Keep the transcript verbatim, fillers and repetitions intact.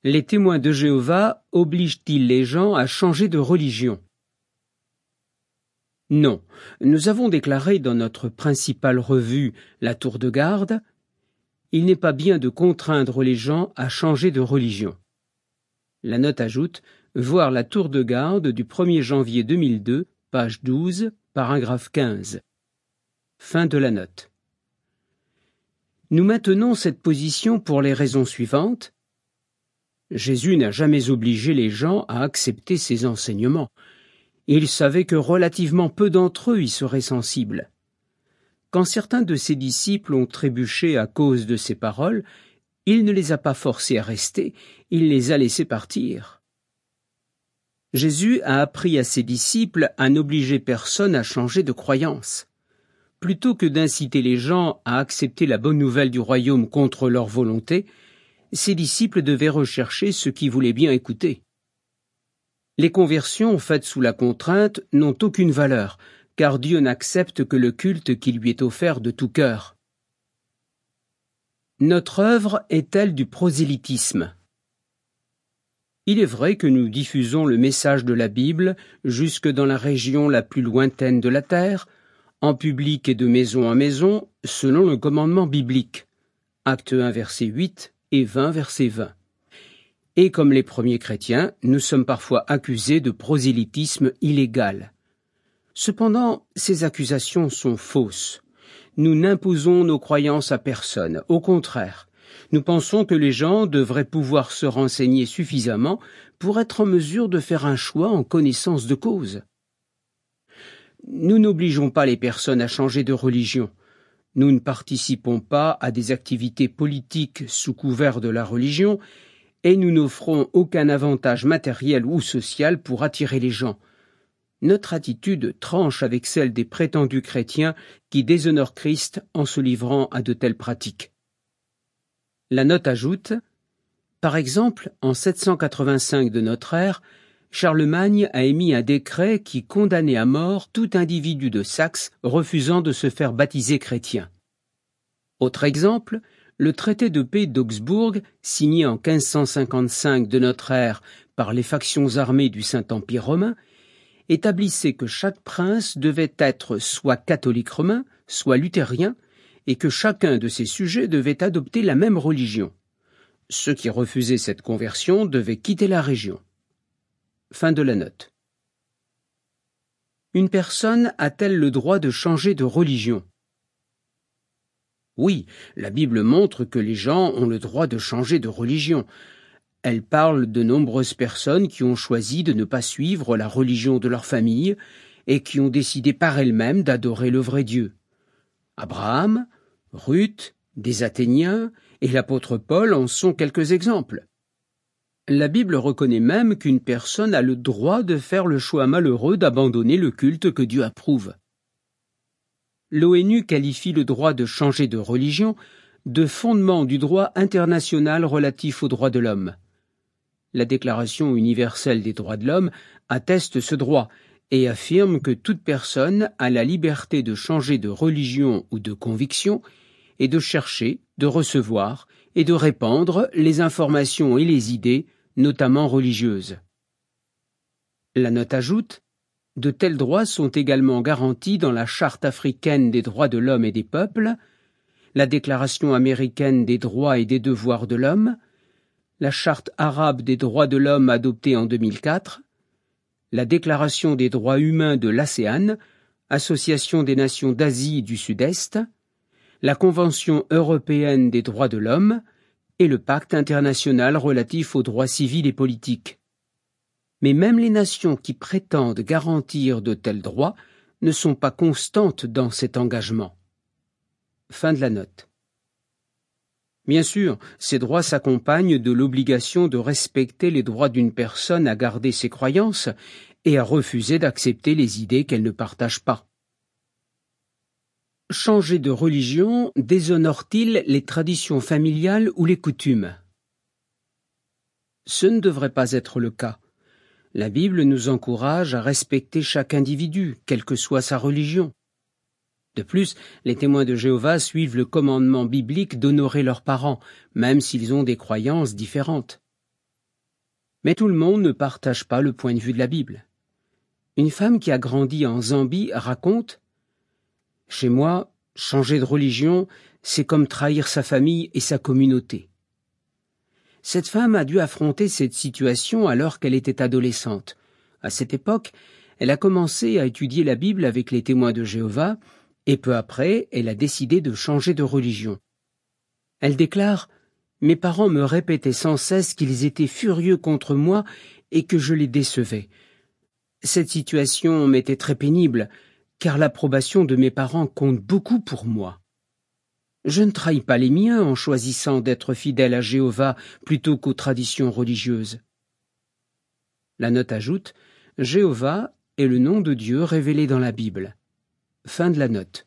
Les témoins de Jéhovah obligent-ils les gens à changer de religion? Non. Nous avons déclaré dans notre principale revue, La Tour de Garde, il n'est pas bien de contraindre les gens à changer de religion. La note ajoute, voir La Tour de Garde du premier janvier deux mille deux, page douze, paragraphe quinze. Fin de la note. Nous maintenons cette position pour les raisons suivantes. Jésus n'a jamais obligé les gens à accepter ses enseignements. Il savait que relativement peu d'entre eux y seraient sensibles. Quand certains de ses disciples ont trébuché à cause de ses paroles, il ne les a pas forcés à rester, il les a laissés partir. Jésus a appris à ses disciples à n'obliger personne à changer de croyance. Plutôt que d'inciter les gens à accepter la bonne nouvelle du royaume contre leur volonté, ses disciples devaient rechercher ce qu'ils voulaient bien écouter. Les conversions faites sous la contrainte n'ont aucune valeur, car Dieu n'accepte que le culte qui lui est offert de tout cœur. Notre œuvre est-elle du prosélytisme? Il est vrai que nous diffusons le message de la Bible jusque dans la région la plus lointaine de la terre, en public et de maison en maison, selon le commandement biblique. Acte un, verset huit et vingt, verset vingt. Et comme les premiers chrétiens, nous sommes parfois accusés de prosélytisme illégal. Cependant, ces accusations sont fausses. Nous n'imposons nos croyances à personne, au contraire. Nous pensons que les gens devraient pouvoir se renseigner suffisamment pour être en mesure de faire un choix en connaissance de cause. Nous n'obligeons pas les personnes à changer de religion. Nous ne participons pas à des activités politiques sous couvert de la religion et nous n'offrons aucun avantage matériel ou social pour attirer les gens. Notre attitude tranche avec celle des prétendus chrétiens qui déshonorent Christ en se livrant à de telles pratiques. La note ajoute, par exemple, en sept cent quatre-vingt-cinq de notre ère, Charlemagne a émis un décret qui condamnait à mort tout individu de Saxe refusant de se faire baptiser chrétien. Autre exemple, le traité de paix d'Augsbourg, signé en quinze cent cinquante-cinq de notre ère par les factions armées du Saint-Empire romain, établissait que chaque prince devait être soit catholique romain, soit luthérien, et que chacun de ses sujets devait adopter la même religion. Ceux qui refusaient cette conversion devaient quitter la région. Fin de la note. Une personne a-t-elle le droit de changer de religion? Oui, la Bible montre que les gens ont le droit de changer de religion. Elle parle de nombreuses personnes qui ont choisi de ne pas suivre la religion de leur famille et qui ont décidé par elles-mêmes d'adorer le vrai Dieu. Abraham, Ruth, des Athéniens et l'apôtre Paul en sont quelques exemples. La Bible reconnaît même qu'une personne a le droit de faire le choix malheureux d'abandonner le culte que Dieu approuve. L'ONU qualifie le droit de changer de religion de fondement du droit international relatif aux droits de l'homme. La Déclaration universelle des droits de l'homme atteste ce droit et affirme que toute personne a la liberté de changer de religion ou de conviction et de chercher, de recevoir et de répandre les informations et les idées, notamment religieuses. La note ajoute, de tels droits sont également garantis dans la Charte africaine des droits de l'homme et des peuples, la Déclaration américaine des droits et des devoirs de l'homme, la Charte arabe des droits de l'homme adoptée en deux mille quatre, la Déclaration des droits humains de l'ASEAN, Association des nations d'Asie et du Sud-Est, la Convention européenne des droits de l'homme et le Pacte international relatif aux droits civils et politiques. Mais même les nations qui prétendent garantir de tels droits ne sont pas constantes dans cet engagement. Fin de la note. Bien sûr, ces droits s'accompagnent de l'obligation de respecter les droits d'une personne à garder ses croyances et à refuser d'accepter les idées qu'elle ne partage pas. Changer de religion déshonore-t-il les traditions familiales ou les coutumes? Ce ne devrait pas être le cas. La Bible nous encourage à respecter chaque individu, quelle que soit sa religion. De plus, les témoins de Jéhovah suivent le commandement biblique d'honorer leurs parents, même s'ils ont des croyances différentes. Mais tout le monde ne partage pas le point de vue de la Bible. Une femme qui a grandi en Zambie raconte « Chez moi, changer de religion, c'est comme trahir sa famille et sa communauté. » Cette femme a dû affronter cette situation alors qu'elle était adolescente. À cette époque, elle a commencé à étudier la Bible avec les témoins de Jéhovah et peu après, elle a décidé de changer de religion. Elle déclare « Mes parents me répétaient sans cesse qu'ils étaient furieux contre moi et que je les décevais. Cette situation m'était très pénible, car l'approbation de mes parents compte beaucoup pour moi. Je ne trahis pas les miens en choisissant d'être fidèle à Jéhovah plutôt qu'aux traditions religieuses. » La note ajoute « Jéhovah est le nom de Dieu révélé dans la Bible. » Fin de la note.